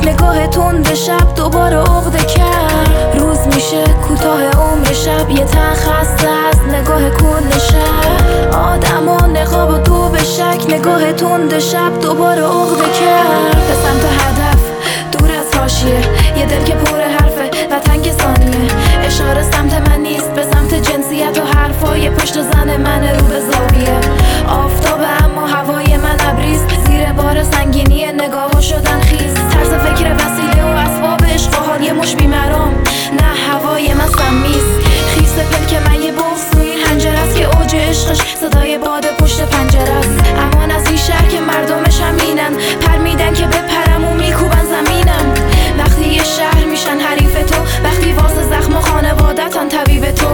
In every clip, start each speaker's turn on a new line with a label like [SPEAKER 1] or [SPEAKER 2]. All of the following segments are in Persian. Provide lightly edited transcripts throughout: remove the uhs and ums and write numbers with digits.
[SPEAKER 1] نگاه تند شب دوباره عقده کرد. روز میشه کوتاه عمر شب، یه تن خسته از نگاه کل شب. آدم و نقاب و تو به شک، نگاه تند شب دوباره عقده کرد. به سمت هدف دور از حاشیه، یه دل که پر حرفه و تنگ ثانیه. اشاره سمت من نیست، به سمت جنسیت و حرفای پشت زن من رو به زاویه. آفتاب اما هوای من ابریز، زیر بار سنگینی نگاه شدن خیز. طرز فکر وسیله و اسباب عشق و حال یه مش بیمرام، نه هوای من سمیز. خیس پلک من یه بغض تو این حنجره است که اوج عشقش صدای باد پشت پنجره است. امان از این شهر که مردمش همینن، پر میدن که بپرم و میکوبن زمینم. وقتی یه شهر میشن حریف تو، وقتی واسه زخم خانوادتن طبیب تو.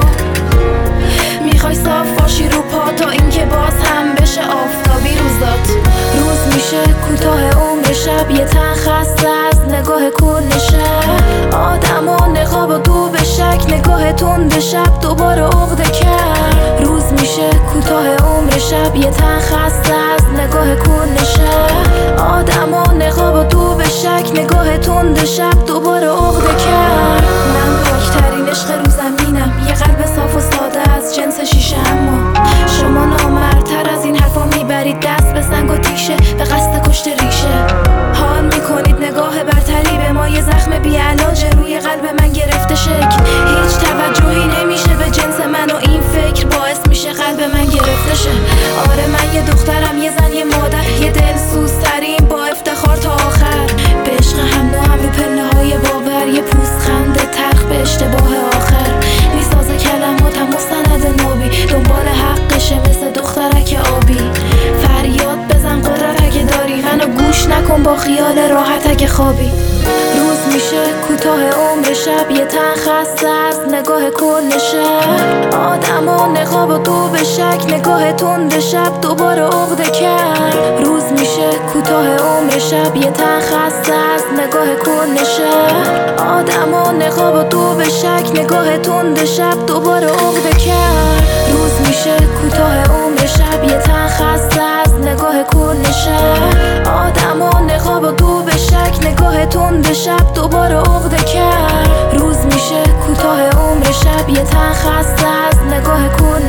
[SPEAKER 1] میخوای صاف باشی رو پا تا اینکه باز هم بشه آفتابی روزات. روز میشه کوتاه عمر شب، یه تن خسته از نگاه کل شب. آدم و نقاب و تو به شک، نگاه تند شب دوباره عقده کرد. روز میشه کوتاه عمر شب، یه تن خسته از نگاه کل شب. آدم و نقاب و تو به شک، نگاه تند شب دوباره عقده کرد. من پاکترین عشق رو زمینم، یه قلب صاف و ساده از جنس شیشه. اما شما نامردتر از این حرفا میبرید دست به سنگ و تیشه، به قصد کشت ریشه. حال میکنید نگاه برتری به ما، یه زخم بیعلاج روی قلب من گرفته شکل. هیچ توجهی نمیشه به جنس من و این فکر باعث میشه قلب من گرفته شه. آره من یه دخترم، یه زن، یه مادر، یه دلسوزترین با افتخار تا آخر. به عشق هم نوعم رو پله های باور، یه پوست خنده تلخ به اشتباه آخر. میساز کلماتم مستند نابی، دنبال حقشه مثل دخترک آبی. فریاد بزن قدرت اگه داری، منو گوش نکن با خیال راحت اگه خوابی. روز میشه کوتاه عمر شب، یه تن خسته از نگاه کل شب. آدم و نقاب و تو به شک، نگاه تند شب دوباره عقده کرد. روز میشه کوتاه عمر شب، یه تن خسته از نگاه کل شب. آدم و نقاب و تو به شک، نگاه تند شب دوباره عقده کرد. روز میشه کوتاه عمر شب، یه تن خسته از نگاه کل شب. آدم و نقاب و تو به شک، نگاه تند شب دوباره عقده کرد. روز میشه کوتاه عمر شب، یه تن خسته از نگاه کل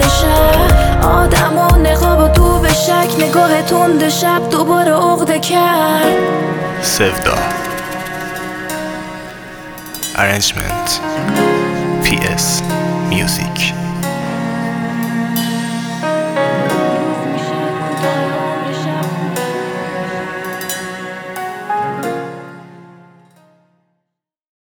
[SPEAKER 1] شب. آدم و نقاب و تو به شک، نگاه تند شب دوباره عقده کرد.
[SPEAKER 2] Sevda. Arrangement PS Music.